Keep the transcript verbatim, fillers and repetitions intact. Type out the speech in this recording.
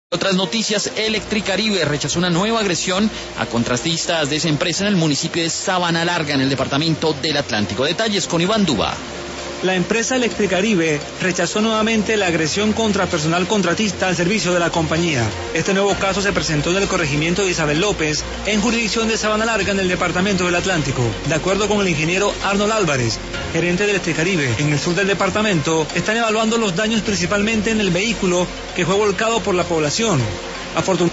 Otras noticias, Electricaribe rechazó una nueva agresión a contratistas de esa empresa en el municipio de Sabana Larga, en el departamento del Atlántico. Detalles con Iván Duba. La empresa Electricaribe rechazó nuevamente la agresión contra personal contratista al servicio de la compañía. Este nuevo caso se presentó en el corregimiento de Isabel López, en jurisdicción de Sabana Larga, en el departamento del Atlántico. De acuerdo con el ingeniero Arnold Álvarez, gerente de Electricaribe en el sur del departamento, están evaluando los daños principalmente en el vehículo que fue volcado por la población. Afortunadamente,